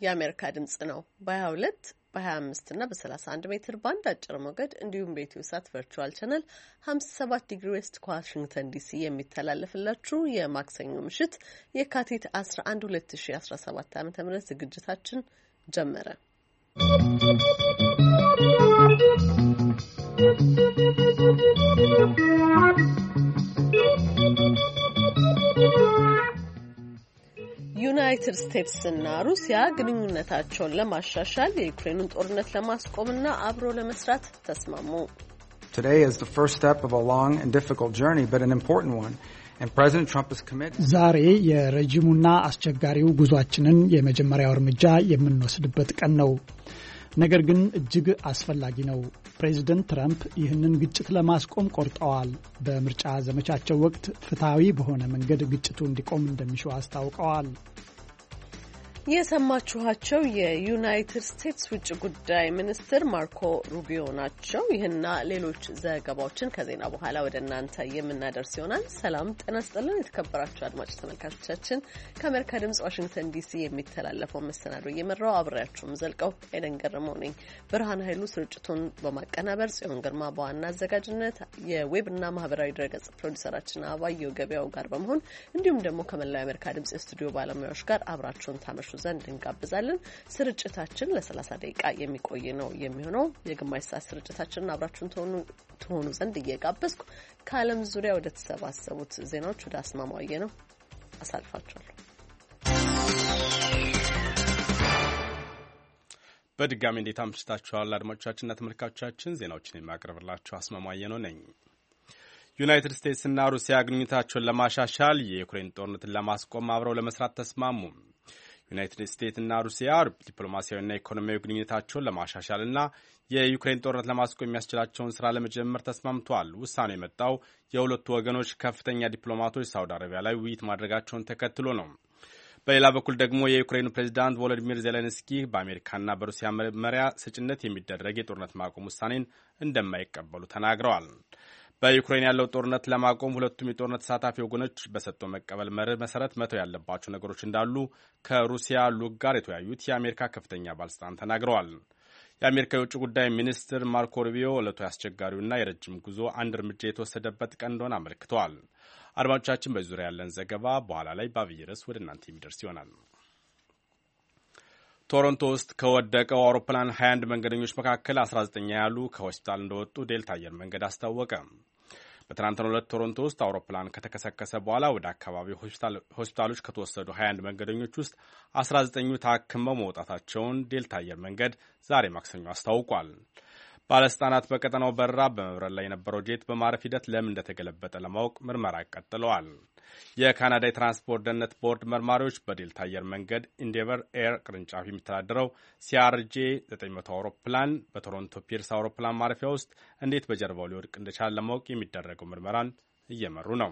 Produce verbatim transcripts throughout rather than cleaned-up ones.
የአሜሪካ ድምጽ ነው። በ22 በ25 እና በ31 ሜትር ባንድ አጭር ሞገድ እንዲሁም በኢትዮ ሳት ቨርቹዋል ቻናል ሃምሳ ሰባት ዲግሪ ዌስት ከዋሽንግተን ዲሲ የሚተላለፍላችሁ የማክሰኞ ምሽት የካቲት አስራ አንድ ሁለት ሺ አስራ ሰባት ዓ.ም ዝግጅታችን ጀመረ። ዩናይትድ ስቴትስ እና ሩሲያ ግንኙነታቸውን ለማሻሻል የዩክሬኑን ጦርነት ለማስቆምና አብሮ ለመስራት ተስማሙ። Today is the first step of a long and difficult journey, but an important one. And President Trump is committed. ዛሬ የረጅሙና አስቸጋሪው ጉዟችንን የመጀመሪያው እርምጃ የምንወስድበት ቀን ነው። ነገር ግን እጅግ አስፈላጊ ነው። ፕሬዚደንት ትራምፕ ይህንን ግጭት ለማስቆም ቆርጠዋል። በምርጫ ዘመቻቸው ወቅት ፍትሃዊ በሆነ መንገድ ግጭቱ እንዲቆም እንደሚሹ አስታውቀዋል። የሰማችኋቸው የዩናይትድ ስቴትስ ውጭ ጉዳይ ሚኒስትር ማርኮ ሩቢዮ ናቸው። ይህና ሌሎች ዘገባዎችን ከዜና በኋላ ወደ እናንተ የምናደርስ ይሆናል። ሰላም ጤና ይስጥልን። የተከበራችሁ አድማጭ ተመልካቾቻችን ከአሜሪካ ድምጽ ዋሽንግተን ዲሲ የሚተላለፈው መሰናዶ እየመራው አብሬያችሁም ዘልቀው ኤደን ገረመው ነኝ። ብርሃን ኃይሉ ስርጭቱን በማቀናበር ጽዮን ግርማ በዋና አዘጋጅነት የዌብና ማህበራዊ ድረገጽ ፕሮዲውሰራችን አባየው ገበያው ጋር በመሆን እንዲሁም ደግሞ ከመላው የአሜሪካ ድምጽ የስቱዲዮ ባለሙያዎች ጋር አብራችሁን ታመሹ ዘንድ እንጋብዛለን። ስርጭታችን ለሰላሳ ደቂቃ የሚቆይ ነው የሚሆነው። የግማሽ ሰዓት ስርጭታችንን አብራችሁን ተሆኑ ተሆኑ ዘንድ እየጋበዝኩ ከዓለም ዙሪያ ወደ ተሰባሰቡት ዜናዎች ወደ አስማማየ ነው አሳልፋችኋለሁ። በድጋሚ እንዴት አምሽታችኋል አድማጮቻችንና ተመልካቾቻችን። ዜናዎችን የማቀርብላችሁ አስማማየ ነው ነኝ። ዩናይትድ ስቴትስ እና ሩሲያ ግንኙነታቸውን ለማሻሻል የዩክሬን ጦርነትን ለማስቆም አብረው ለመስራት ተስማሙ። ዩናይትድ ስቴትስ እና ሩሲያ ዲፕሎማሲያዊና ኢኮኖሚያዊ ግንኙነታቸውን ለማሻሻልና የዩክሬን ጦርነት ለማስቆም የሚያስችላቸውን ስራ ለመጀመር ተስማምተዋል። ውሳኔው የመጣው የሁለቱ ወገኖች ከፍተኛ ዲፕሎማቶች ሳውዲ አረቢያ ላይ ውይይት ማድረጋቸውን ተከትሎ ነው። በሌላ በኩል ደግሞ የዩክሬኑ ፕሬዚዳንት ቮሎዲሚር ዜሌንስኪ በአሜሪካና በሩሲያ መመሪያ ሰጭነት የሚደረግ የጦርነት ማቆም ውሳኔን እንደማይቀበሉ ተናግረዋል። በዩክሬን ያለው ጦርነት ለማቆም ሁለቱም የጦርነት ተሳታፊ ወገኖች በሰጥቶ መቀበል መርህ መሰረት መተው ያለባቸው ነገሮች እንዳሉ ከሩሲያ ሉግ ጋር የተወያዩት የአሜሪካ ከፍተኛ ባለስልጣን ተናግረዋል። የአሜሪካ የውጭ ጉዳይ ሚኒስትር ማርኮ ሩቢዮ ዕለቱ አስቸጋሪውና የረጅም ጉዞ አንድ እርምጃ የተወሰደበት ቀን እንደሆነ አመልክተዋል። አድማጮቻችን በዚህ ዙሪያ ያለን ዘገባ በኋላ ላይ በአብይ ርዕስ ወደ እናንተ የሚደርስ ይሆናል። ቶሮንቶ ውስጥ ከወደቀው አውሮፕላን ሀያ አንድ መንገደኞች መካከል አስራ ዘጠኝ ያሉ ከሆስፒታል እንደወጡ ዴልታ አየር መንገድ አስታወቀ። በትናንትናው ዕለት ቶሮንቶ ውስጥ አውሮፕላን ከተከሰከሰ በኋላ ወደ አካባቢው ሆስፒታሎች ከተወሰዱ ሀያ አንድ መንገደኞች ውስጥ አስራ ዘጠኙ ታክመው መውጣታቸውን ዴልታ አየር መንገድ ዛሬ ማክሰኞ አስታውቋል። ባለስልጣናት በቀጠናው በረራ በመብረር ላይ የነበረው ጄት በማረፍ ሂደት ለምን እንደተገለበጠ ለማወቅ ምርመራ ቀጥለዋል። የካናዳ የትራንስፖርት ደህንነት ቦርድ መርማሪዎች በዴልታ አየር መንገድ ኢንዴቨር ኤር ቅርንጫፍ የሚተዳደረው ሲአርጄ ዘጠኝ መቶ አውሮፕላን በቶሮንቶ ፒርስ አውሮፕላን ማረፊያ ውስጥ እንዴት በጀርባው ሊወድቅ እንደቻለ ለማወቅ የሚደረገው ምርመራን እየመሩ ነው።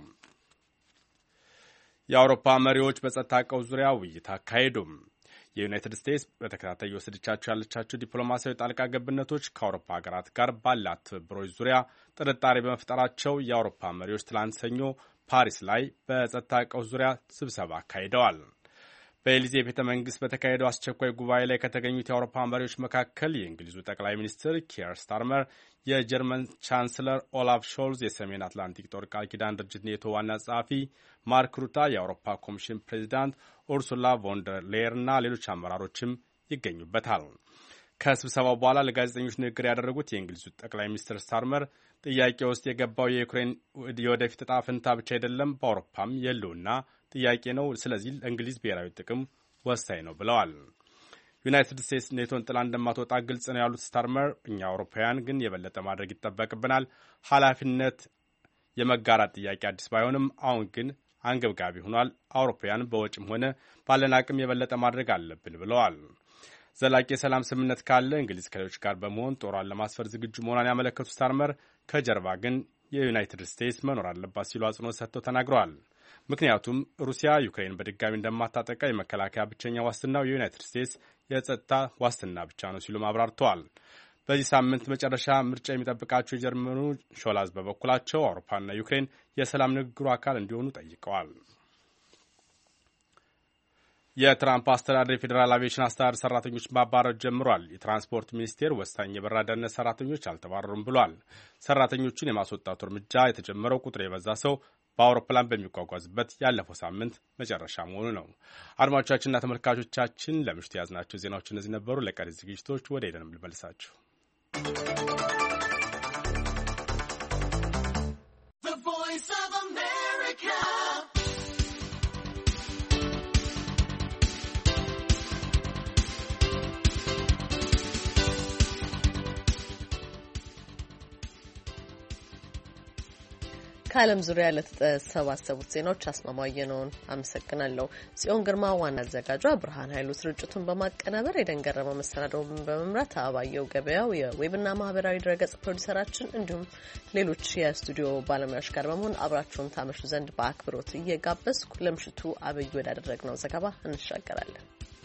የአውሮፓ መሪዎች በጸጥታ ቀውስ ዙሪያ ውይይት አካሄዱም። የዩናይትድ ስቴትስ በተከታታይ የወሰደቻቸው ያለቻቸው ዲፕሎማሲያዊ ጣልቃ ገብነቶች ከአውሮፓ ሀገራት ጋር ባላት ትብብሮች ዙሪያ ጥርጣሬ በመፍጠራቸው የአውሮፓ መሪዎች ትላንት ሰኞ ፓሪስ ላይ በጸጥታ ቀውስ ዙሪያ ስብሰባ አካሂደዋል። በኤሊዜ ቤተ መንግስት በተካሄደው አስቸኳይ ጉባኤ ላይ ከተገኙት የአውሮፓ መሪዎች መካከል የእንግሊዙ ጠቅላይ ሚኒስትር ኪር ስታርመር፣ የጀርመን ቻንስለር ኦላፍ ሾልዝ፣ የሰሜን አትላንቲክ ጦር ቃል ኪዳን ድርጅት ኔቶ ዋና ጸሐፊ ማርክ ሩታ፣ የአውሮፓ ኮሚሽን ፕሬዚዳንት ኡርሱላ ቮንደር ሌየር እና ሌሎች አመራሮችም ይገኙበታል። ከስብሰባው በኋላ ለጋዜጠኞች ንግግር ያደረጉት የእንግሊዙ ጠቅላይ ሚኒስትር ስታርመር ጥያቄ ውስጥ የገባው የዩክሬን የወደፊት ዕጣ ፈንታ ብቻ አይደለም፣ በአውሮፓም የህልውና ጥያቄ ነው። ስለዚህ ለእንግሊዝ ብሔራዊ ጥቅም ወሳኝ ነው ብለዋል። ዩናይትድ ስቴትስ ኔቶን ጥላ እንደማትወጣ ግልጽ ነው ያሉት ስታርመር፣ እኛ አውሮፓውያን ግን የበለጠ ማድረግ ይጠበቅብናል። ኃላፊነት የመጋራት ጥያቄ አዲስ ባይሆንም አሁን ግን አንገብጋቢ ሆኗል። አውሮፓውያን በወጪም ሆነ ባለን አቅም የበለጠ ማድረግ አለብን ብለዋል። ዘላቂ የሰላም ስምምነት ካለ እንግሊዝ ከሌሎች ጋር በመሆን ጦሯን ለማስፈር ዝግጁ መሆኗን ያመለከቱት ስታርመር ከጀርባ ግን የዩናይትድ ስቴትስ መኖር አለባት ሲሉ አጽንኦት ሰጥተው ተናግረዋል። ምክንያቱም ሩሲያ ዩክሬን በድጋሚ እንደማታጠቃ የመከላከያ ብቸኛ ዋስትናው የዩናይትድ ስቴትስ የጸጥታ ዋስትና ብቻ ነው ሲሉም አብራርተዋል። በዚህ ሳምንት መጨረሻ ምርጫ የሚጠብቃቸው የጀርመኑ ሾላዝ በበኩላቸው አውሮፓና ዩክሬን የሰላም ንግግሩ አካል እንዲሆኑ ጠይቀዋል። የትራምፕ አስተዳደር የፌዴራል አቪዬሽን አስተዳደር ሰራተኞች ማባረር ጀምሯል። የትራንስፖርት ሚኒስቴር ወሳኝ የበረራ ደህንነት ሰራተኞች አልተባረሩም ብሏል። ሰራተኞቹን የማስወጣቱ እርምጃ የተጀመረው ቁጥር የበዛ ሰው በአውሮፕላን በሚጓጓዝበት ያለፈው ሳምንት መጨረሻ መሆኑ ነው። አድማጮቻችንና ተመልካቾቻችን ለምሽቱ የያዝናቸው ዜናዎች እነዚህ ነበሩ። ለቀሪ ዝግጅቶች ወደ ሄደንም ልመልሳችሁ። ከዓለም ዙሪያ ለተሰባሰቡት ዜናዎች አስማማየነውን አመሰግናለሁ። ጽዮን ግርማ ዋና አዘጋጇ፣ ብርሃን ኃይሉ ስርጭቱን በማቀናበር የደንገረመው መሰናዶውን በመምራት አባየው ገበያው የዌብና ማህበራዊ ድረገጽ ፕሮዲሰራችን እንዲሁም ሌሎች የስቱዲዮ ባለሙያዎች ጋር በመሆን አብራችሁን ታመሹ ዘንድ በአክብሮት እየጋበዝኩ ለምሽቱ አብይ ወዳደረግነው ዘገባ እንሻገራለን።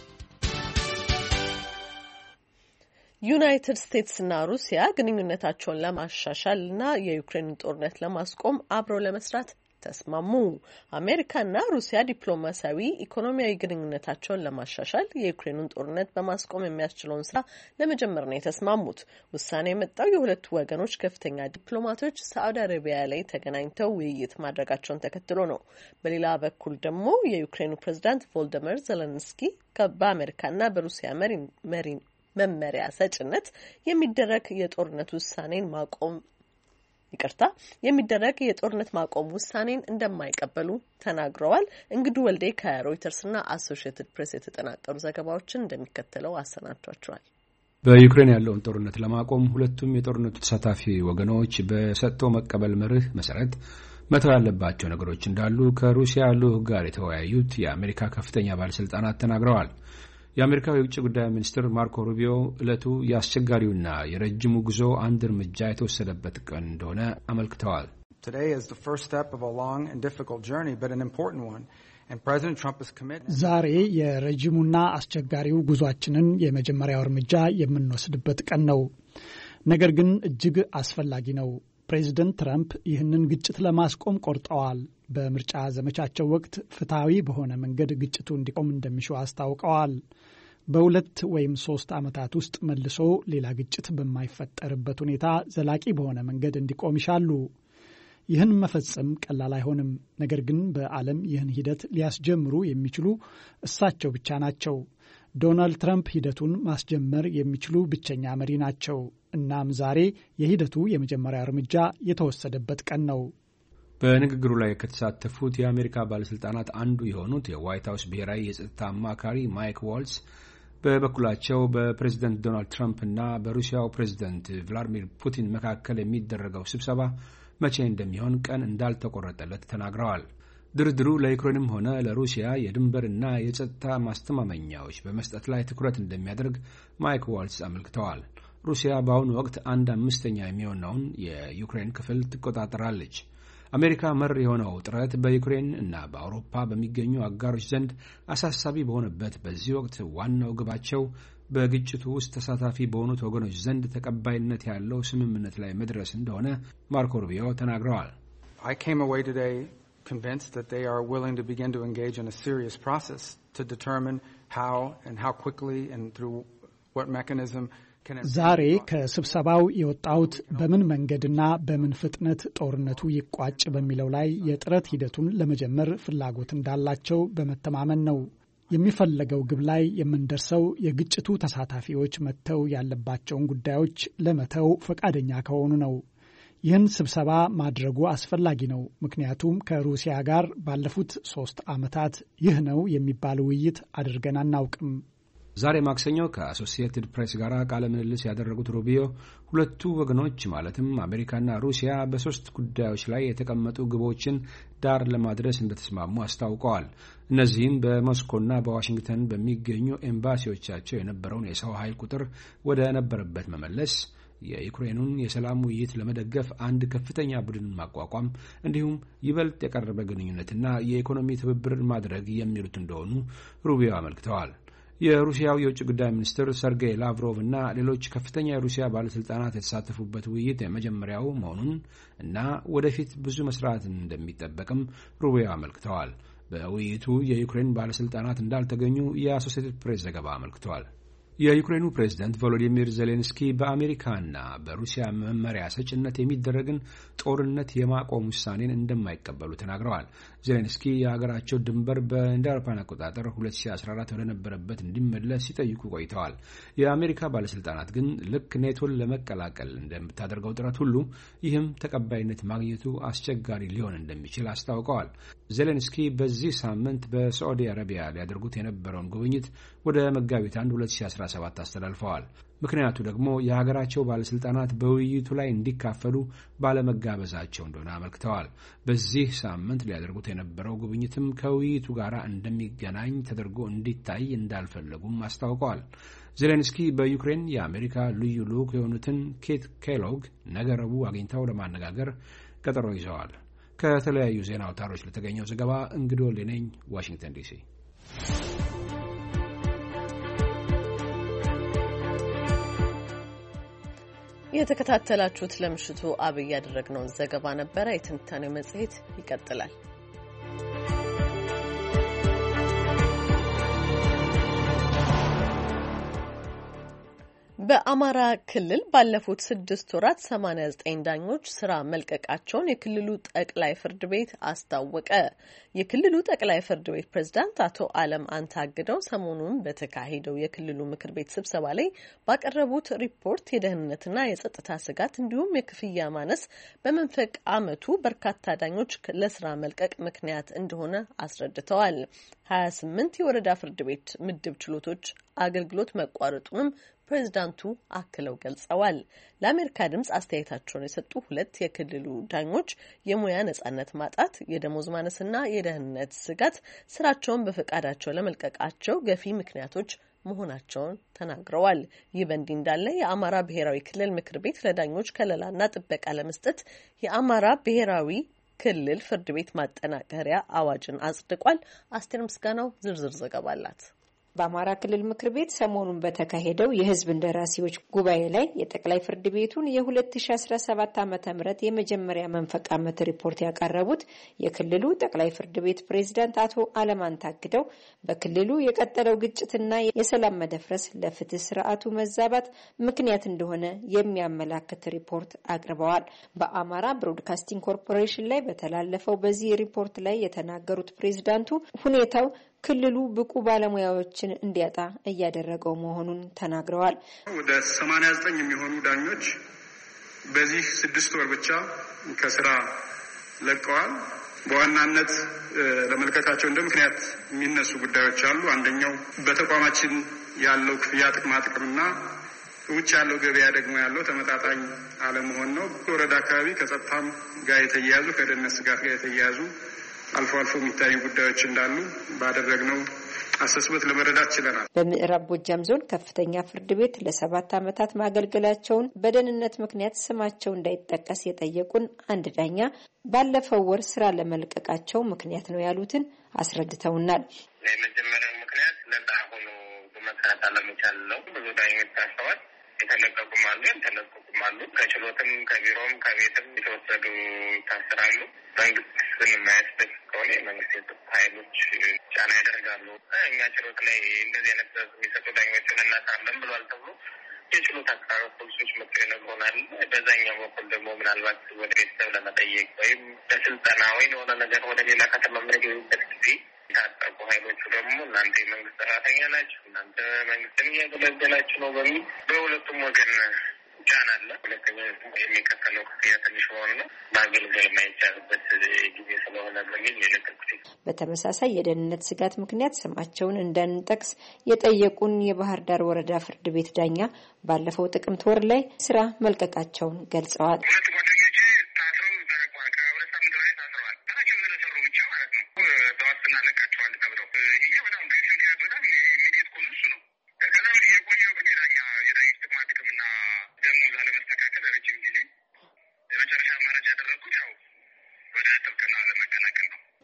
ዩናይትድ ስቴትስና ሩሲያ ግንኙነታቸውን ለማሻሻልና የዩክሬንን ጦርነት ለማስቆም አብረው ለመስራት ተስማሙ። አሜሪካና ሩሲያ ዲፕሎማሲያዊ፣ ኢኮኖሚያዊ ግንኙነታቸውን ለማሻሻል የዩክሬንን ጦርነት በማስቆም የሚያስችለውን ስራ ለመጀመር ነው የተስማሙት። ውሳኔ የመጣው የሁለቱ ወገኖች ከፍተኛ ዲፕሎማቶች ሳዑዲ አረቢያ ላይ ተገናኝተው ውይይት ማድረጋቸውን ተከትሎ ነው። በሌላ በኩል ደግሞ የዩክሬኑ ፕሬዝዳንት ቮልዲሚር ዜሌንስኪ በአሜሪካና በሩሲያ መሪ መሪ መመሪያ ሰጭነት የሚደረግ የጦርነት ውሳኔን ማቆም ይቅርታ የሚደረግ የጦርነት ማቆም ውሳኔን እንደማይቀበሉ ተናግረዋል። እንግዱ ወልዴ ከሮይተርስና አሶሺየትድ ፕሬስ የተጠናቀሩ ዘገባዎችን እንደሚከተለው አሰናድቷቸዋል። በዩክሬን ያለውን ጦርነት ለማቆም ሁለቱም የጦርነቱ ተሳታፊ ወገኖች በሰጥቶ መቀበል መርህ መሰረት መተው ያለባቸው ነገሮች እንዳሉ ከሩሲያ ልዑክ ጋር የተወያዩት የአሜሪካ ከፍተኛ ባለስልጣናት ተናግረዋል። የአሜሪካው የውጭ ጉዳይ ሚኒስትር ማርኮ ሩቢዮ ዕለቱ የአስቸጋሪውና የረጅሙ ጉዞ አንድ እርምጃ የተወሰደበት ቀን እንደሆነ አመልክተዋል። ዛሬ የረጅሙና አስቸጋሪው ጉዟችንን የመጀመሪያው እርምጃ የምንወስድበት ቀን ነው። ነገር ግን እጅግ አስፈላጊ ነው። ፕሬዚደንት ትራምፕ ይህንን ግጭት ለማስቆም ቆርጠዋል። በምርጫ ዘመቻቸው ወቅት ፍትሐዊ በሆነ መንገድ ግጭቱ እንዲቆም እንደሚሹ አስታውቀዋል። በሁለት ወይም ሶስት ዓመታት ውስጥ መልሶ ሌላ ግጭት በማይፈጠርበት ሁኔታ ዘላቂ በሆነ መንገድ እንዲቆም ይሻሉ። ይህን መፈጸም ቀላል አይሆንም። ነገር ግን በዓለም ይህን ሂደት ሊያስጀምሩ የሚችሉ እሳቸው ብቻ ናቸው። ዶናልድ ትራምፕ ሂደቱን ማስጀመር የሚችሉ ብቸኛ መሪ ናቸው። እናም ዛሬ የሂደቱ የመጀመሪያ እርምጃ የተወሰደበት ቀን ነው። በንግግሩ ላይ ከተሳተፉት የአሜሪካ ባለስልጣናት አንዱ የሆኑት የዋይት ሀውስ ብሔራዊ የጸጥታ አማካሪ ማይክ ዋልስ በበኩላቸው በፕሬዝደንት ዶናልድ ትራምፕ እና በሩሲያው ፕሬዝደንት ቭላዲሚር ፑቲን መካከል የሚደረገው ስብሰባ መቼ እንደሚሆን ቀን እንዳልተቆረጠለት ተናግረዋል። ድርድሩ ለዩክሬንም ሆነ ለሩሲያ የድንበርና የጸጥታ ማስተማመኛዎች በመስጠት ላይ ትኩረት እንደሚያደርግ ማይክ ዋልስ አመልክተዋል። ሩሲያ በአሁኑ ወቅት አንድ አምስተኛ የሚሆነውን የዩክሬን ክፍል ትቆጣጠራለች። አሜሪካ መር የሆነው ጥረት በዩክሬን እና በአውሮፓ በሚገኙ አጋሮች ዘንድ አሳሳቢ በሆነበት በዚህ ወቅት ዋናው ግባቸው በግጭቱ ውስጥ ተሳታፊ በሆኑት ወገኖች ዘንድ ተቀባይነት ያለው ስምምነት ላይ መድረስ እንደሆነ ማርኮ ሩቢዮ ተናግረዋል። I came away today convinced that they are willing to begin to engage in a serious process to determine how and how quickly and through what mechanism. ዛሬ ከስብሰባው የወጣሁት በምን መንገድና በምን ፍጥነት ጦርነቱ ይቋጭ በሚለው ላይ የጥረት ሂደቱን ለመጀመር ፍላጎት እንዳላቸው በመተማመን ነው። የሚፈለገው ግብ ላይ የምንደርሰው የግጭቱ ተሳታፊዎች መተው ያለባቸውን ጉዳዮች ለመተው ፈቃደኛ ከሆኑ ነው። ይህን ስብሰባ ማድረጉ አስፈላጊ ነው። ምክንያቱም ከሩሲያ ጋር ባለፉት ሶስት ዓመታት ይህ ነው የሚባል ውይይት አድርገን አናውቅም። ዛሬ ማክሰኞ ከአሶሲየትድ ፕሬስ ጋር ቃለ ምልልስ ያደረጉት ሩቢዮ ሁለቱ ወገኖች ማለትም አሜሪካና ሩሲያ በሶስት ጉዳዮች ላይ የተቀመጡ ግቦችን ዳር ለማድረስ እንደተስማሙ አስታውቀዋል። እነዚህም በሞስኮና በዋሽንግተን በሚገኙ ኤምባሲዎቻቸው የነበረውን የሰው ኃይል ቁጥር ወደ ነበረበት መመለስ፣ የዩክሬኑን የሰላም ውይይት ለመደገፍ አንድ ከፍተኛ ቡድን ማቋቋም እንዲሁም ይበልጥ የቀረበ ግንኙነትና የኢኮኖሚ ትብብር ማድረግ የሚሉት እንደሆኑ ሩቢዮ አመልክተዋል። የሩሲያው የውጭ ጉዳይ ሚኒስትር ሰርጌይ ላቭሮቭ እና ሌሎች ከፍተኛ የሩሲያ ባለስልጣናት የተሳተፉበት ውይይት የመጀመሪያው መሆኑን እና ወደፊት ብዙ መስራት እንደሚጠበቅም ሩቢዮ አመልክተዋል። በውይይቱ የዩክሬን ባለስልጣናት እንዳልተገኙ የአሶሲኤትድ ፕሬስ ዘገባ አመልክቷል። የዩክሬኑ ፕሬዝዳንት ቮሎዲሚር ዜሌንስኪ በአሜሪካና በሩሲያ መመሪያ ሰጭነት የሚደረግን ጦርነት የማቆም ውሳኔን እንደማይቀበሉ ተናግረዋል። ዜሌንስኪ የሀገራቸው ድንበር በእንደ አውሮፓውያን አቆጣጠር ሁለት ሺህ አስራ አራት ወደ ነበረበት እንዲመለስ ሲጠይቁ ቆይተዋል። የአሜሪካ ባለስልጣናት ግን ልክ ኔቶን ለመቀላቀል እንደምታደርገው ጥረት ሁሉ ይህም ተቀባይነት ማግኘቱ አስቸጋሪ ሊሆን እንደሚችል አስታውቀዋል። ዜሌንስኪ በዚህ ሳምንት በሳዑዲ አረቢያ ሊያደርጉት የነበረውን ጉብኝት ወደ መጋቢት አንድ ሁለት ሺህ አስራ ሰባት አስተላልፈዋል። ምክንያቱ ደግሞ የሀገራቸው ባለስልጣናት በውይይቱ ላይ እንዲካፈሉ ባለመጋበዛቸው እንደሆነ አመልክተዋል። በዚህ ሳምንት ሊያደርጉት የነበረው ጉብኝትም ከውይይቱ ጋር እንደሚገናኝ ተደርጎ እንዲታይ እንዳልፈለጉም አስታውቀዋል። ዜሌንስኪ በዩክሬን የአሜሪካ ልዩ ልዑክ የሆኑትን ኬት ኬሎግ ነገ ረቡዕ አግኝተው ለማነጋገር ቀጠሮ ይዘዋል። ከተለያዩ ዜና አውታሮች ለተገኘው ዘገባ እንግዶ ሌነኝ ዋሽንግተን ዲሲ። የተከታተላችሁት ለምሽቱ አብይ ያደረግነውን ዘገባ ነበረ። የትንታኔው መጽሔት ይቀጥላል። በአማራ ክልል ባለፉት ስድስት ወራት ሰማንያ ዘጠኝ ዳኞች ስራ መልቀቃቸውን የክልሉ ጠቅላይ ፍርድ ቤት አስታወቀ። የክልሉ ጠቅላይ ፍርድ ቤት ፕሬዝዳንት አቶ አለም አንታግደው ሰሞኑን በተካሄደው የክልሉ ምክር ቤት ስብሰባ ላይ ባቀረቡት ሪፖርት የደህንነትና የጸጥታ ስጋት እንዲሁም የክፍያ ማነስ በመንፈቅ ዓመቱ በርካታ ዳኞች ለስራ መልቀቅ ምክንያት እንደሆነ አስረድተዋል። ሀያ ስምንት የወረዳ ፍርድ ቤት ምድብ ችሎቶች አገልግሎት መቋረጡንም ፕሬዝዳንቱ አክለው ገልጸዋል። ለአሜሪካ ድምጽ አስተያየታቸውን የሰጡ ሁለት የክልሉ ዳኞች የሙያ ነጻነት ማጣት፣ የደሞዝ ማነስና የደህንነት ስጋት ስራቸውን በፈቃዳቸው ለመልቀቃቸው ገፊ ምክንያቶች መሆናቸውን ተናግረዋል። ይህ በእንዲህ እንዳለ የአማራ ብሔራዊ ክልል ምክር ቤት ለዳኞች ከለላና ጥበቃ ለመስጠት የአማራ ብሔራዊ ክልል ፍርድ ቤት ማጠናከሪያ አዋጅን አጽድቋል። አስቴር ምስጋናው ዝርዝር ዘገባ አላት። በአማራ ክልል ምክር ቤት ሰሞኑን በተካሄደው የሕዝብ እንደራሴዎች ጉባኤ ላይ የጠቅላይ ፍርድ ቤቱን የ2017 ዓመተ ምህረት የመጀመሪያ መንፈቅ ዓመት ሪፖርት ያቀረቡት የክልሉ ጠቅላይ ፍርድ ቤት ፕሬዝዳንት አቶ አለማን ታግደው በክልሉ የቀጠለው ግጭትና የሰላም መደፍረስ ለፍትህ ስርዓቱ መዛባት ምክንያት እንደሆነ የሚያመላክት ሪፖርት አቅርበዋል። በአማራ ብሮድካስቲንግ ኮርፖሬሽን ላይ በተላለፈው በዚህ ሪፖርት ላይ የተናገሩት ፕሬዝዳንቱ ሁኔታው ክልሉ ብቁ ባለሙያዎችን እንዲያጣ እያደረገው መሆኑን ተናግረዋል። ወደ ሰማንያ ዘጠኝ የሚሆኑ ዳኞች በዚህ ስድስት ወር ብቻ ከስራ ለቀዋል። በዋናነት ለመልቀቃቸው እንደ ምክንያት የሚነሱ ጉዳዮች አሉ። አንደኛው በተቋማችን ያለው ክፍያ ጥቅማ ጥቅምና ውጭ ያለው ገበያ ደግሞ ያለው ተመጣጣኝ አለመሆን ነው። በወረዳ አካባቢ ከጸጥታም ጋር የተያያዙ ከደህንነት ስጋት ጋር የተያያዙ አልፎ አልፎ የሚታዩ ጉዳዮች እንዳሉ ባደረግነው አሰስበት ለመረዳት ችለናል። በምዕራብ ጎጃም ዞን ከፍተኛ ፍርድ ቤት ለሰባት ዓመታት ማገልገላቸውን በደህንነት ምክንያት ስማቸው እንዳይጠቀስ የጠየቁን አንድ ዳኛ ባለፈው ወር ስራ ለመልቀቃቸው ምክንያት ነው ያሉትን አስረድተውናል። የመጀመሪያው ምክንያት ነጻ ሆኖ በመስራት አለመቻል ነው። ብዙ ዳኞች ታስረዋል። የተለቀቁም አሉ፣ ያልተለቀቁም አሉ። ከችሎትም ከቢሮም ከቤትም የተወሰዱ ይታሰራሉ። መንግስትን የማያስደግፍ ከሆነ የመንግስት የጸጥታ ኃይሎች ጫና ያደርጋሉ። እኛ ችሎት ላይ እንደዚህ አይነት የሚሰጡ ዳኞችን እናሳለን ብሏል ተብሎ የችሎት አካባቢ ፖሊሶች መጥቶ ይነግሩናል። በዛኛው በኩል ደግሞ ምናልባት ወደ ቤተሰብ ለመጠየቅ ወይም ለስልጠና ወይም የሆነ ነገር ወደ ሌላ ከተማ የምንሄድበት ጊዜ የታጠቁ ኃይሎቹ ደግሞ እናንተ የመንግስት ሰራተኛ ናችሁ፣ እናንተ መንግስትን እያገለገላችሁ ነው በሚል በሁለቱም ወገን ጫና አለ። ሁለተኛ የሚከፈለው ክፍያ ትንሽ መሆኑ ነው። ማገልገል የማይቻልበት ጊዜ ስለሆነ በሚል የለቀቁት። በተመሳሳይ የደህንነት ስጋት ምክንያት ስማቸውን እንዳንጠቅስ የጠየቁን የባህር ዳር ወረዳ ፍርድ ቤት ዳኛ ባለፈው ጥቅምት ወር ላይ ስራ መልቀቃቸውን ገልጸዋል።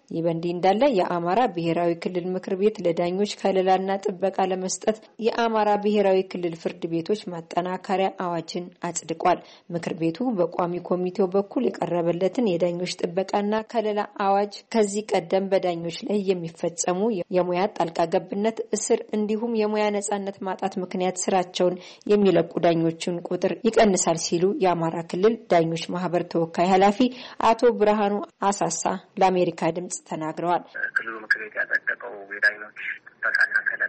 ይህ በእንዲህ እንዳለ የአማራ ብሔራዊ ክልል ምክር ቤት ለዳኞች ከለላና ጥበቃ ለመስጠት የአማራ ብሔራዊ ክልል ፍርድ ቤቶች ማጠናከሪያ አዋጅን አጽድቋል። ምክር ቤቱ በቋሚ ኮሚቴው በኩል የቀረበለትን የዳኞች ጥበቃና ከለላ አዋጅ ከዚህ ቀደም በዳኞች ላይ የሚፈጸሙ የሙያ ጣልቃ ገብነት፣ እስር እንዲሁም የሙያ ነጻነት ማጣት ምክንያት ስራቸውን የሚለቁ ዳኞችን ቁጥር ይቀንሳል ሲሉ የአማራ ክልል ዳኞች ማህበር ተወካይ ኃላፊ አቶ ብርሃኑ አሳሳ ለአሜሪካ ድምጽ ተናግረዋል። ክልሉ ምክር ቤት ያጸደቀው የዳኞች ጥበቃና ከለላ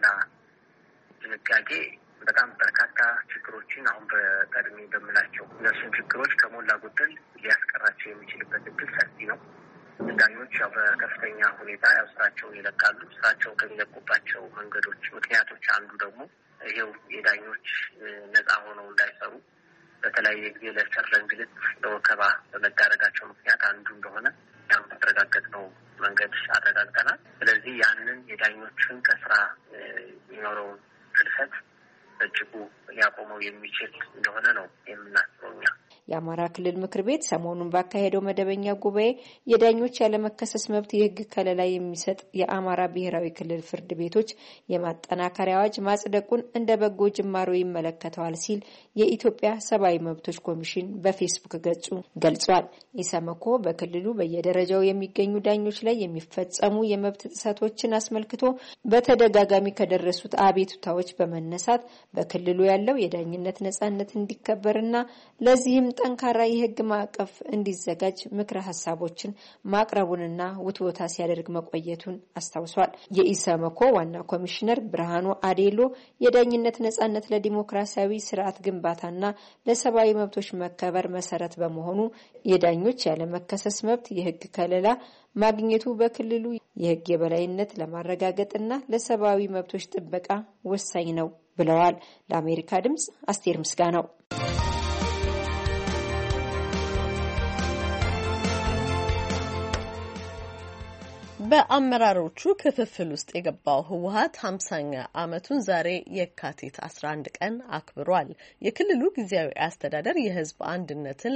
ድንጋጌ በጣም በርካታ ችግሮችን አሁን በቀድሜ በምላቸው እነሱን ችግሮች ከሞላ ጎደል ሊያስቀራቸው የሚችልበት እድል ሰፊ ነው። ዳኞች ያው በከፍተኛ ሁኔታ ያው ስራቸውን ይለቃሉ። ስራቸውን ከሚለቁባቸው መንገዶች ምክንያቶች አንዱ ደግሞ ይሄው የዳኞች ነጻ ሆነው እንዳይሰሩ በተለያየ ጊዜ ለእስር፣ ለእንግልት፣ ለወከባ በመዳረጋቸው ምክንያት አንዱ እንደሆነ ያም በተረጋገጠው መንገድ አረጋግጠናል። ስለዚህ ያንን የዳኞችን ከስራ የሚኖረውን ፍልሰት በእጅጉ ሊያቆመው የሚችል እንደሆነ ነው የምናስበው እኛ። የአማራ ክልል ምክር ቤት ሰሞኑን ባካሄደው መደበኛ ጉባኤ የዳኞች ያለመከሰስ መብት የህግ ከለላ የሚሰጥ የአማራ ብሔራዊ ክልል ፍርድ ቤቶች የማጠናከሪያ አዋጅ ማጽደቁን እንደ በጎ ጅማሮ ይመለከተዋል ሲል የኢትዮጵያ ሰብአዊ መብቶች ኮሚሽን በፌስቡክ ገጹ ገልጿል። ኢሰመኮ በክልሉ በየደረጃው የሚገኙ ዳኞች ላይ የሚፈጸሙ የመብት ጥሰቶችን አስመልክቶ በተደጋጋሚ ከደረሱት አቤቱታዎች በመነሳት በክልሉ ያለው የዳኝነት ነጻነት እንዲከበርና ለዚህም ጠንካራ የህግ ማዕቀፍ እንዲዘጋጅ ምክረ ሐሳቦችን ማቅረቡንና ውትወታ ሲያደርግ መቆየቱን አስታውሷል። የኢሰመኮ ዋና ኮሚሽነር ብርሃኑ አዴሎ የዳኝነት ነጻነት ለዲሞክራሲያዊ ስርዓት ግንባታና ለሰብአዊ መብቶች መከበር መሰረት በመሆኑ የዳኞች ያለመከሰስ መብት የህግ ከለላ ማግኘቱ በክልሉ የህግ የበላይነት ለማረጋገጥና ለሰብአዊ መብቶች ጥበቃ ወሳኝ ነው ብለዋል። ለአሜሪካ ድምጽ አስቴር ምስጋናው። በአመራሮቹ ክፍፍል ውስጥ የገባው ህወሓት ሃምሳኛ ዓመቱን ዛሬ የካቲት አስራ አንድ ቀን አክብሯል። የክልሉ ጊዜያዊ አስተዳደር የህዝብ አንድነትን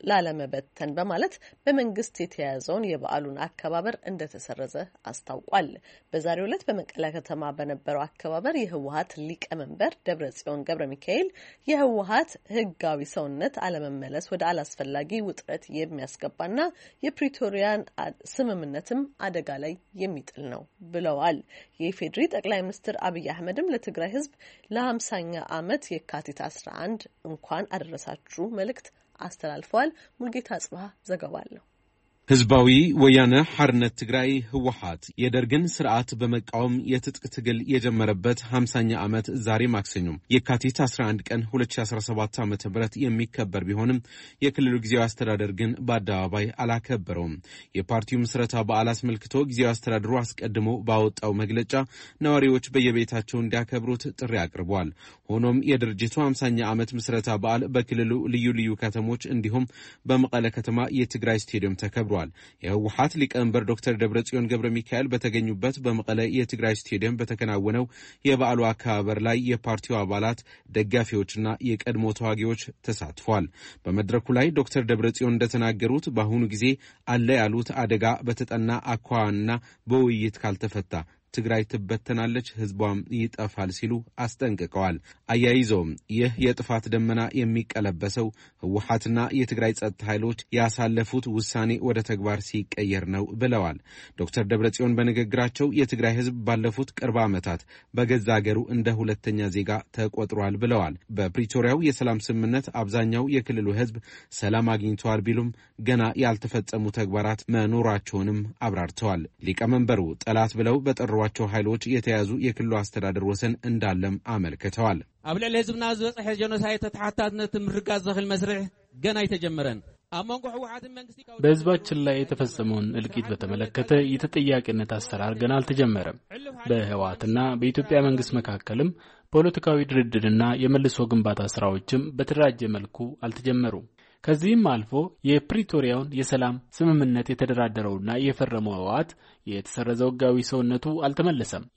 ላለመበተን በማለት በመንግስት የተያዘውን የበዓሉን አከባበር እንደተሰረዘ አስታውቋል። በዛሬው ዕለት በመቀለ ከተማ በነበረው አከባበር የህወሓት ሊቀመንበር ደብረጽዮን ገብረ ሚካኤል የህወሓት ህጋዊ ሰውነት አለመመለስ ወደ አላስፈላጊ ውጥረት የሚያስገባና የፕሪቶሪያን ስምምነትም አደጋ ላይ የሚጥል ነው ብለዋል። የኢፌዴሪ ጠቅላይ ሚኒስትር አብይ አህመድም ለትግራይ ህዝብ ለሃምሳኛ ዓመት የካቲት አስራ አንድ እንኳን አደረሳችሁ መልእክት አስተላልፈዋል። ሙልጌታ ጽባህ ዘገባ አለው። ህዝባዊ ወያነ ሓርነት ትግራይ ህወሓት የደርግን ስርዓት በመቃወም የትጥቅ ትግል የጀመረበት ሃምሳኛ ዓመት ዛሬ ማክሰኞ የካቲት አስራ አንድ ቀን ሁለት ሺህ አስራ ሰባት ዓ.ም የሚከበር ቢሆንም የክልሉ ጊዜያዊ አስተዳደር ግን በአደባባይ አላከበረውም። የፓርቲው ምስረታ በዓል አስመልክቶ ጊዜያዊ አስተዳደሩ አስቀድሞ ባወጣው መግለጫ ነዋሪዎች በየቤታቸው እንዲያከብሩት ጥሪ አቅርበዋል። ሆኖም የድርጅቱ ሃምሳኛ ዓመት ምስረታ በዓል በክልሉ ልዩ ልዩ ከተሞች እንዲሁም በመቀለ ከተማ የትግራይ ስቴዲየም ተከብሯል። የህወሓት ሊቀመንበር ዶክተር ደብረጽዮን ገብረ ሚካኤል በተገኙበት በመቀለ የትግራይ ስቴዲየም በተከናወነው የበዓሉ አከባበር ላይ የፓርቲው አባላት፣ ደጋፊዎችና የቀድሞ ተዋጊዎች ተሳትፈዋል። በመድረኩ ላይ ዶክተር ደብረጽዮን እንደተናገሩት በአሁኑ ጊዜ አለ ያሉት አደጋ በተጠና አኳኋንና በውይይት ካልተፈታ ትግራይ ትበተናለች፣ ህዝቧም ይጠፋል ሲሉ አስጠንቅቀዋል። አያይዘውም ይህ የጥፋት ደመና የሚቀለበሰው ህወሓትና የትግራይ ጸጥታ ኃይሎች ያሳለፉት ውሳኔ ወደ ተግባር ሲቀየር ነው ብለዋል። ዶክተር ደብረጽዮን በንግግራቸው የትግራይ ህዝብ ባለፉት ቅርብ ዓመታት በገዛ ሀገሩ እንደ ሁለተኛ ዜጋ ተቆጥሯል ብለዋል። በፕሪቶሪያው የሰላም ስምምነት አብዛኛው የክልሉ ህዝብ ሰላም አግኝተዋል ቢሉም ገና ያልተፈጸሙ ተግባራት መኖራቸውንም አብራርተዋል። ሊቀመንበሩ ጠላት ብለው በጠሩ ቸው ኃይሎች የተያዙ የክልሉ አስተዳደር ወሰን እንዳለም አመልክተዋል። አብለለ ህዝብና ዝበጽሐ ጀኖሳይድ ተታታትነት ምርጋዝ ዘኽል መስርዕ ገና ይተጀመረን አመንጎ ህወሓት መንግስት በህዝባችን ላይ የተፈጸመውን እልቂት በተመለከተ የተጠያቂነት አሰራር ገና አልተጀመረም። በህወሓትና በኢትዮጵያ መንግስት መካከልም ፖለቲካዊ ድርድርና የመልሶ ግንባታ ስራዎችም በተደራጀ መልኩ አልተጀመሩም። ከዚህም አልፎ የፕሪቶሪያውን የሰላም ስምምነት የተደራደረውና የፈረመው ህወሓት የተሰረዘው ህጋዊ ሰውነቱ አልተመለሰም። ይህም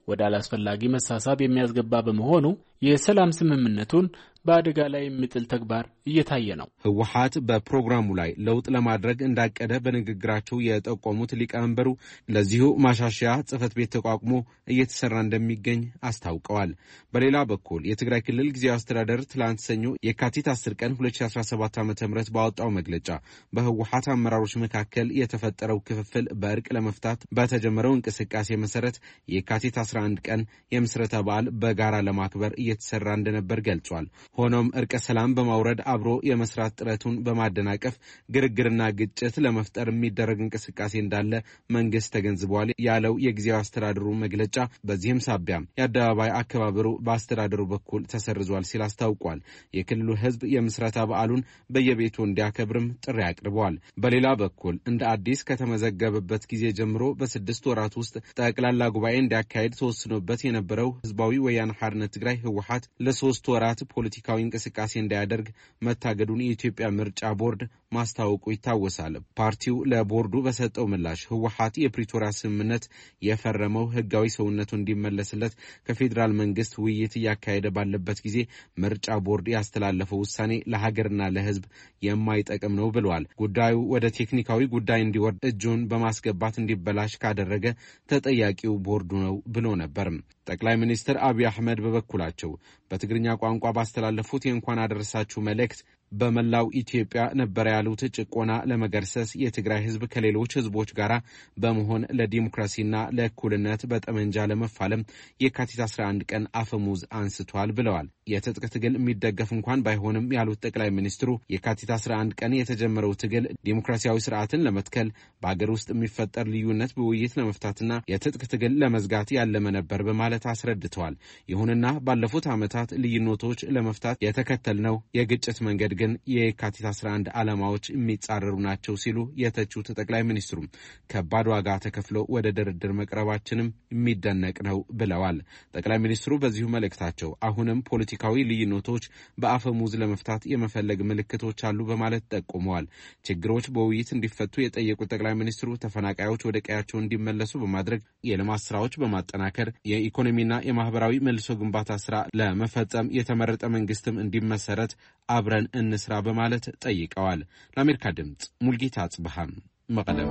ወደ አላስፈላጊ መሳሳብ የሚያስገባ በመሆኑ የሰላም ስምምነቱን በአደጋ ላይ የሚጥል ተግባር እየታየ ነው። ህወሓት በፕሮግራሙ ላይ ለውጥ ለማድረግ እንዳቀደ በንግግራቸው የጠቆሙት ሊቀመንበሩ ለዚሁ ማሻሻያ ጽህፈት ቤት ተቋቁሞ እየተሰራ እንደሚገኝ አስታውቀዋል። በሌላ በኩል የትግራይ ክልል ጊዜያዊ አስተዳደር ትላንት ሰኞ የካቲት አስር ቀን ሁለት ሺህ አስራ ሰባት ዓ.ም ባወጣው መግለጫ በህወሓት አመራሮች መካከል የተፈጠረው ክፍፍል በእርቅ ለመፍታት በተጀመረው እንቅስቃሴ መሰረት የካቲት አስራ አንድ ቀን የምስረታ በዓል በጋራ ለማክበር እየተሰራ እንደነበር ገልጿል። ሆኖም እርቀ ሰላም በማውረድ አብሮ የመስራት ጥረቱን በማደናቀፍ ግርግርና ግጭት ለመፍጠር የሚደረግ እንቅስቃሴ እንዳለ መንግስት ተገንዝቧል ያለው የጊዜያዊ አስተዳደሩ መግለጫ በዚህም ሳቢያ የአደባባይ አከባበሩ በአስተዳደሩ በኩል ተሰርዟል ሲል አስታውቋል። የክልሉ ህዝብ የምስረታ በዓሉን በየቤቱ እንዲያከብርም ጥሪ አቅርበዋል። በሌላ በኩል እንደ አዲስ ከተመዘገበበት ጊዜ ጀምሮ በስድስት ወራት ውስጥ ጠቅላላ ጉባኤ እንዲያካሄድ ተወስኖበት የነበረው ህዝባዊ ወያነ ሓርነት ትግራይ ህወሓት ለሶስት ወራት ፖለቲካዊ እንቅስቃሴ እንዳያደርግ መታገዱን የኢትዮጵያ ምርጫ ቦርድ ማስታወቁ ይታወሳል። ፓርቲው ለቦርዱ በሰጠው ምላሽ ህወሓት የፕሪቶሪያ ስምምነት የፈረመው ህጋዊ ሰውነቱ እንዲመለስለት ከፌዴራል መንግስት ውይይት እያካሄደ ባለበት ጊዜ ምርጫ ቦርድ ያስተላለፈው ውሳኔ ለሀገርና ለህዝብ የማይጠቅም ነው ብለዋል። ጉዳዩ ወደ ቴክኒካዊ ጉዳይ እንዲወርድ እጁን በማስገባት እንዲበላሽ ካደረገ ተጠያቂው ቦርዱ ነው ብሎ ነበር። ጠቅላይ ሚኒስትር አብይ አህመድ በበኩላቸው በትግርኛ ቋንቋ ባስተላለፉት የእንኳን አደረሳችሁ መልእክት በመላው ኢትዮጵያ ነበር ያሉት ጭቆና ለመገርሰስ የትግራይ ህዝብ ከሌሎች ህዝቦች ጋር በመሆን ለዲሞክራሲና ለእኩልነት በጠመንጃ ለመፋለም የካቲት አስራ አንድ ቀን አፈሙዝ አንስቷል ብለዋል። የትጥቅ ትግል የሚደገፍ እንኳን ባይሆንም ያሉት ጠቅላይ ሚኒስትሩ የካቲት አስራ አንድ ቀን የተጀመረው ትግል ዲሞክራሲያዊ ስርዓትን ለመትከል በአገር ውስጥ የሚፈጠር ልዩነት በውይይት ለመፍታትና የትጥቅ ትግል ለመዝጋት ያለመ ነበር በማለት አስረድተዋል። ይሁንና ባለፉት ዓመታት ልዩነቶች ለመፍታት የተከተልነው የግጭት መንገድ ግን የካቲት አስራ አንድ ዓላማዎች የሚጻረሩ ናቸው ሲሉ የተቹት ጠቅላይ ሚኒስትሩ ከባድ ዋጋ ተከፍሎ ወደ ድርድር መቅረባችንም የሚደነቅ ነው ብለዋል። ጠቅላይ ሚኒስትሩ በዚሁ መልእክታቸው አሁንም ፖለቲካዊ ልዩነቶች በአፈሙዝ ለመፍታት የመፈለግ ምልክቶች አሉ በማለት ጠቁመዋል። ችግሮች በውይይት እንዲፈቱ የጠየቁት ጠቅላይ ሚኒስትሩ ተፈናቃዮች ወደ ቀያቸው እንዲመለሱ በማድረግ የልማት ስራዎች በማጠናከር የኢኮኖሚና የማህበራዊ መልሶ ግንባታ ስራ ለመፈጸም የተመረጠ መንግስትም እንዲመሰረት አብረን እንስራ በማለት ጠይቀዋል። ለአሜሪካ ድምጽ ሙልጌታ አጽብሃም መቀለም።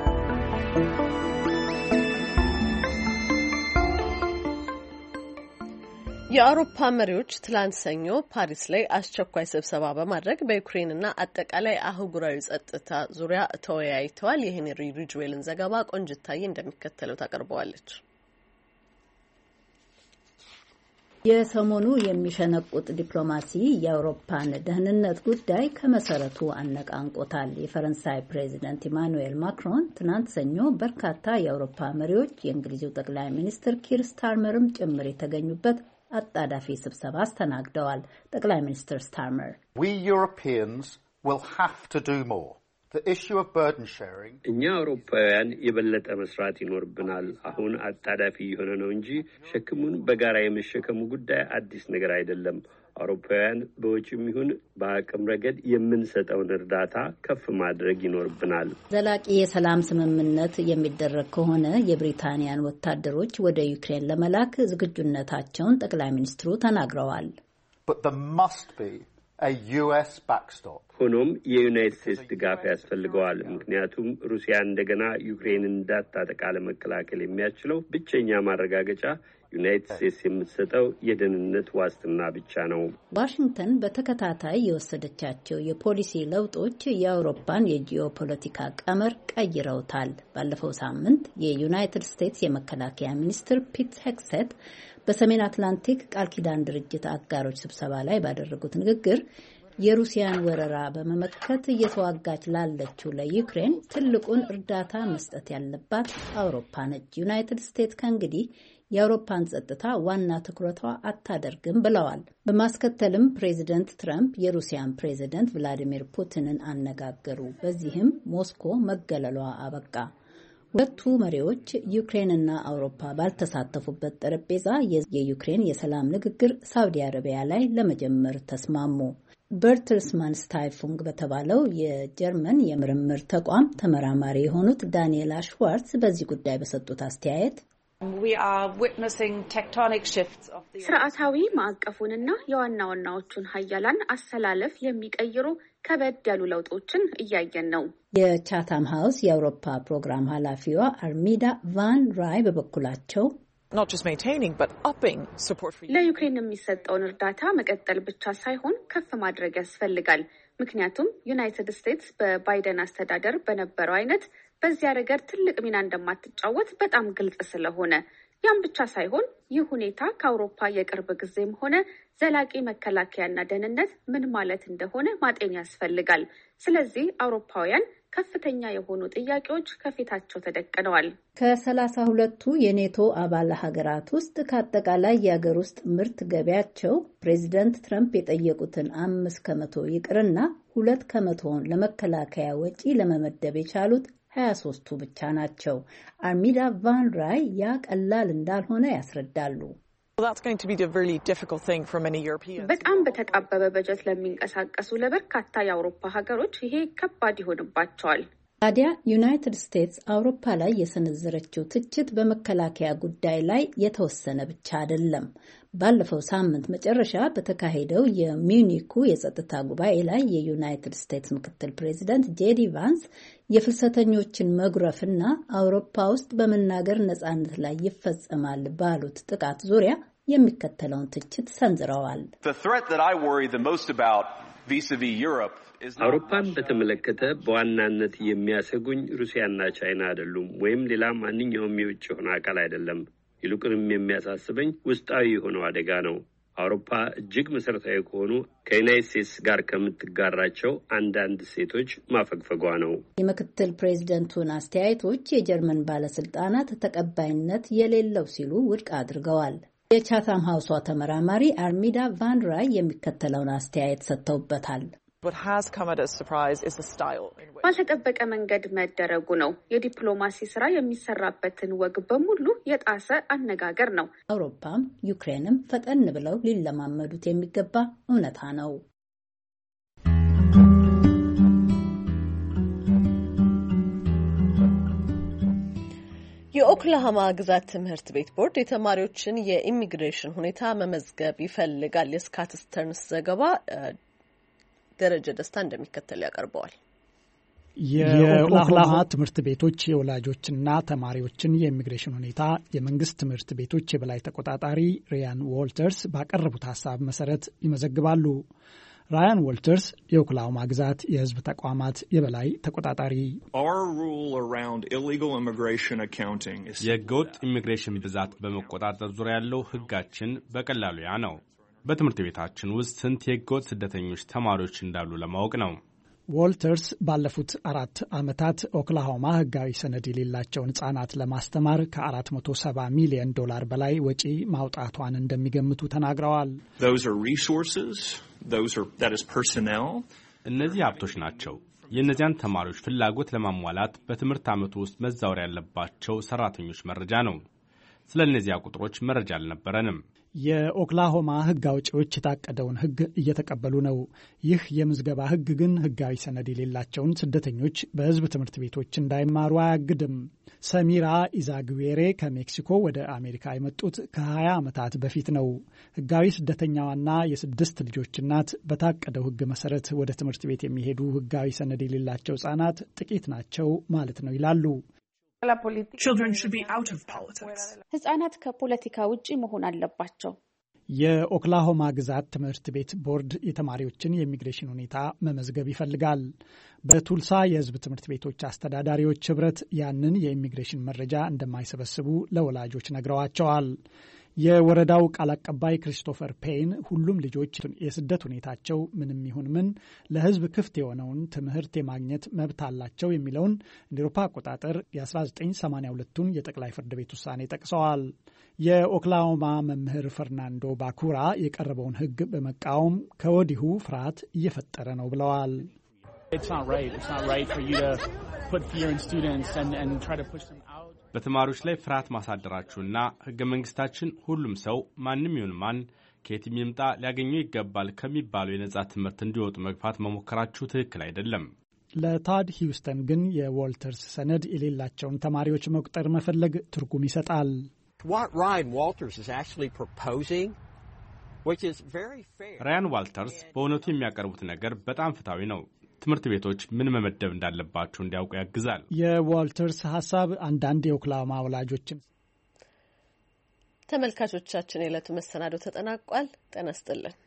የአውሮፓ መሪዎች ትላንት ሰኞ ፓሪስ ላይ አስቸኳይ ስብሰባ በማድረግ በዩክሬንና አጠቃላይ አህጉራዊ ጸጥታ ዙሪያ ተወያይተዋል። የሄንሪ ሪጅዌልን ዘገባ ቆንጅታዬ እንደሚከተለው ታቀርበዋለች። የሰሞኑ የሚሸነቁጥ ዲፕሎማሲ የአውሮፓን ደህንነት ጉዳይ ከመሰረቱ አነቃንቆታል። የፈረንሳይ ፕሬዚደንት ኢማኑኤል ማክሮን ትናንት ሰኞ በርካታ የአውሮፓ መሪዎች የእንግሊዙ ጠቅላይ ሚኒስትር ኪር ስታርመርም ጭምር የተገኙበት አጣዳፊ ስብሰባ አስተናግደዋል። ጠቅላይ ሚኒስትር ስታርመር We Europeans will have to do more. እኛ አውሮፓውያን የበለጠ መስራት ይኖርብናል። አሁን አጣዳፊ የሆነ ነው እንጂ ሸክሙን በጋራ የመሸከሙ ጉዳይ አዲስ ነገር አይደለም። አውሮፓውያን በወጪም ይሁን በአቅም ረገድ የምንሰጠውን እርዳታ ከፍ ማድረግ ይኖርብናል። ዘላቂ የሰላም ስምምነት የሚደረግ ከሆነ የብሪታንያን ወታደሮች ወደ ዩክሬን ለመላክ ዝግጁነታቸውን ጠቅላይ ሚኒስትሩ ተናግረዋል። But there must be a U S backstop. ሆኖም የዩናይትድ ስቴትስ ድጋፍ ያስፈልገዋል። ምክንያቱም ሩሲያ እንደገና ዩክሬን እንዳታጠቃ ለመከላከል የሚያስችለው ብቸኛ ማረጋገጫ ዩናይትድ ስቴትስ የምትሰጠው የደህንነት ዋስትና ብቻ ነው። ዋሽንግተን በተከታታይ የወሰደቻቸው የፖሊሲ ለውጦች የአውሮፓን የጂኦፖለቲካ ቀመር ቀይረውታል። ባለፈው ሳምንት የዩናይትድ ስቴትስ የመከላከያ ሚኒስትር ፒት ሄግሴት በሰሜን አትላንቲክ ቃል ኪዳን ድርጅት አጋሮች ስብሰባ ላይ ባደረጉት ንግግር የሩሲያን ወረራ በመመከት እየተዋጋች ላለችው ለዩክሬን ትልቁን እርዳታ መስጠት ያለባት አውሮፓ ነች። ዩናይትድ ስቴትስ ከእንግዲህ የአውሮፓን ጸጥታ ዋና ትኩረቷ አታደርግም ብለዋል። በማስከተልም ፕሬዚደንት ትራምፕ የሩሲያን ፕሬዚደንት ቭላዲሚር ፑቲንን አነጋገሩ። በዚህም ሞስኮ መገለሏ አበቃ። ሁለቱ መሪዎች ዩክሬንና አውሮፓ ባልተሳተፉበት ጠረጴዛ የዩክሬን የሰላም ንግግር ሳውዲ አረቢያ ላይ ለመጀመር ተስማሙ። በርትልስማን ስታይፉንግ በተባለው የጀርመን የምርምር ተቋም ተመራማሪ የሆኑት ዳንኤላ ሽዋርትስ በዚህ ጉዳይ በሰጡት አስተያየት ስርዓታዊ ማዕቀፉንና የዋና ዋናዎቹን ሀያላን አሰላለፍ የሚቀይሩ ከበድ ያሉ ለውጦችን እያየን ነው። የቻታም ሃውስ የአውሮፓ ፕሮግራም ኃላፊዋ አርሚዳ ቫን ራይ በበኩላቸው ለዩክሬን የሚሰጠውን እርዳታ መቀጠል ብቻ ሳይሆን ከፍ ማድረግ ያስፈልጋል። ምክንያቱም ዩናይትድ ስቴትስ በባይደን አስተዳደር በነበረው አይነት በዚያ ረገድ ትልቅ ሚና እንደማትጫወት በጣም ግልጽ ስለሆነ፣ ያም ብቻ ሳይሆን ይህ ሁኔታ ከአውሮፓ የቅርብ ጊዜም ሆነ ዘላቂ መከላከያና ደህንነት ምን ማለት እንደሆነ ማጤን ያስፈልጋል። ስለዚህ አውሮፓውያን ከፍተኛ የሆኑ ጥያቄዎች ከፊታቸው ተደቅነዋል። ከሰላሳ ሁለቱ የኔቶ አባል ሀገራት ውስጥ ከአጠቃላይ የሀገር ውስጥ ምርት ገበያቸው ፕሬዚደንት ትራምፕ የጠየቁትን አምስት ከመቶ ይቅርና ሁለት ከመቶውን ለመከላከያ ወጪ ለመመደብ የቻሉት ሀያ ሶስቱ ብቻ ናቸው። አርሚዳ ቫን ራይ ያ ቀላል እንዳልሆነ ያስረዳሉ። በጣም በተጣበበ በጀት ለሚንቀሳቀሱ ለበርካታ የአውሮፓ ሀገሮች ይሄ ከባድ ይሆንባቸዋል። ታዲያ ዩናይትድ ስቴትስ አውሮፓ ላይ የሰነዘረችው ትችት በመከላከያ ጉዳይ ላይ የተወሰነ ብቻ አይደለም። ባለፈው ሳምንት መጨረሻ በተካሄደው የሚዩኒኩ የጸጥታ ጉባኤ ላይ የዩናይትድ ስቴትስ ምክትል ፕሬዚደንት ጄዲ ቫንስ የፍልሰተኞችን መጉረፍና አውሮፓ ውስጥ በመናገር ነጻነት ላይ ይፈጸማል ባሉት ጥቃት ዙሪያ የሚከተለውን ትችት ሰንዝረዋል። አውሮፓን በተመለከተ በዋናነት የሚያሰጉኝ ሩሲያና ቻይና አይደሉም፣ ወይም ሌላ ማንኛውም የውጭ የሆነ አካል አይደለም። ይልቁንም የሚያሳስበኝ ውስጣዊ የሆነው አደጋ ነው። አውሮፓ እጅግ መሰረታዊ ከሆኑ ከዩናይትድ ስቴትስ ጋር ከምትጋራቸው አንዳንድ ሴቶች ማፈግፈጓ ነው። የምክትል ፕሬዚደንቱን አስተያየቶች የጀርመን ባለስልጣናት ተቀባይነት የሌለው ሲሉ ውድቅ አድርገዋል። የቻታም ሀውሷ ተመራማሪ አርሚዳ ቫን ራይ የሚከተለውን አስተያየት ሰጥተውበታል። ባልተጠበቀ መንገድ መደረጉ ነው። የዲፕሎማሲ ስራ የሚሰራበትን ወግ በሙሉ የጣሰ አነጋገር ነው። አውሮፓም ዩክሬንም ፈጠን ብለው ሊለማመዱት የሚገባ እውነታ ነው። የኦክላሃማ ግዛት ትምህርት ቤት ቦርድ የተማሪዎችን የኢሚግሬሽን ሁኔታ መመዝገብ ይፈልጋል። የስካት ስተርንስ ዘገባ ደረጀ ደስታ እንደሚከተል ያቀርበዋል። የኦክላሃማ ትምህርት ቤቶች የወላጆችና ተማሪዎችን የኢሚግሬሽን ሁኔታ የመንግስት ትምህርት ቤቶች የበላይ ተቆጣጣሪ ራያን ዎልተርስ ባቀረቡት ሀሳብ መሰረት ይመዘግባሉ። ራያን ዎልተርስ የኦክላሃማ ግዛት የሕዝብ ተቋማት የበላይ ተቆጣጣሪ፣ የህገወጥ ኢሚግሬሽን ብዛት በመቆጣጠር ዙሪያ ያለው ህጋችን በቀላሉ ያ ነው። በትምህርት ቤታችን ውስጥ ስንት የህገወጥ ስደተኞች ተማሪዎች እንዳሉ ለማወቅ ነው። ዎልተርስ ባለፉት አራት ዓመታት ኦክላሆማ ህጋዊ ሰነድ የሌላቸውን ህጻናት ለማስተማር ከአራት መቶ ሰባ ሚሊዮን ዶላር በላይ ወጪ ማውጣቷን እንደሚገምቱ ተናግረዋል። እነዚህ ሀብቶች ናቸው። የእነዚያን ተማሪዎች ፍላጎት ለማሟላት በትምህርት ዓመቱ ውስጥ መዛወር ያለባቸው ሰራተኞች መረጃ ነው። ስለ እነዚያ ቁጥሮች መረጃ አልነበረንም። የኦክላሆማ ህግ አውጪዎች የታቀደውን ህግ እየተቀበሉ ነው። ይህ የምዝገባ ህግ ግን ህጋዊ ሰነድ የሌላቸውን ስደተኞች በህዝብ ትምህርት ቤቶች እንዳይማሩ አያግድም። ሰሚራ ኢዛግዌሬ ከሜክሲኮ ወደ አሜሪካ የመጡት ከሀያ ዓመታት በፊት ነው። ህጋዊ ስደተኛዋና የስድስት ልጆች እናት በታቀደው ህግ መሰረት ወደ ትምህርት ቤት የሚሄዱ ህጋዊ ሰነድ የሌላቸው ህጻናት ጥቂት ናቸው ማለት ነው ይላሉ። ህጻናት ከፖለቲካ ውጪ መሆን አለባቸው። የኦክላሆማ ግዛት ትምህርት ቤት ቦርድ የተማሪዎችን የኢሚግሬሽን ሁኔታ መመዝገብ ይፈልጋል። በቱልሳ የህዝብ ትምህርት ቤቶች አስተዳዳሪዎች ህብረት ያንን የኢሚግሬሽን መረጃ እንደማይሰበስቡ ለወላጆች ነግረዋቸዋል። የወረዳው ቃል አቀባይ ክሪስቶፈር ፔይን ሁሉም ልጆች የስደት ሁኔታቸው ምንም ይሁን ምን ለህዝብ ክፍት የሆነውን ትምህርት የማግኘት መብት አላቸው የሚለውን እንደ አውሮፓ አቆጣጠር የ1982ቱን የጠቅላይ ፍርድ ቤት ውሳኔ ጠቅሰዋል። የኦክላሆማ መምህር ፈርናንዶ ባኩራ የቀረበውን ህግ በመቃወም ከወዲሁ ፍርሃት እየፈጠረ ነው ብለዋል። በተማሪዎች ላይ ፍርሃት ማሳደራችሁና ህገ መንግስታችን ሁሉም ሰው ማንም ይሁን ማን ከየትም ይምጣ ሊያገኘው ይገባል ከሚባለው የነጻ ትምህርት እንዲወጡ መግፋት መሞከራችሁ ትክክል አይደለም። ለታድ ሂውስተን ግን የዎልተርስ ሰነድ የሌላቸውን ተማሪዎች መቁጠር መፈለግ ትርጉም ይሰጣል። what Ryan Walters is actually proposing, which is very fair. ራያን ዋልተርስ በእውነቱ የሚያቀርቡት ነገር በጣም ፍትሃዊ ነው። ትምህርት ቤቶች ምን መመደብ እንዳለባቸው እንዲያውቁ ያግዛል። የዋልተርስ ሐሳብ አንዳንድ የኦክላሆማ ወላጆችም ተመልካቾቻችን የዕለቱ መሰናዶ ተጠናቋል። ጤና ይስጥልን።